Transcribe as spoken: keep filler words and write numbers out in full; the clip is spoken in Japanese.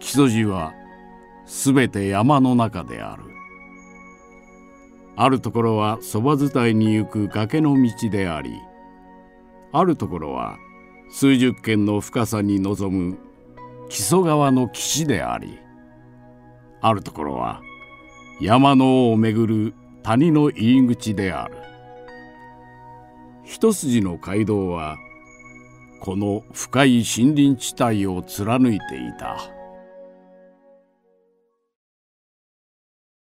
木曽路はすべて山の中である。あるところはそば伝いに行く崖の道であり、あるところは数十間の深さに望む木曽川の岸であり、あるところは山の尾を巡る谷の入り口である。一筋の街道はこの深い森林地帯を貫いていた。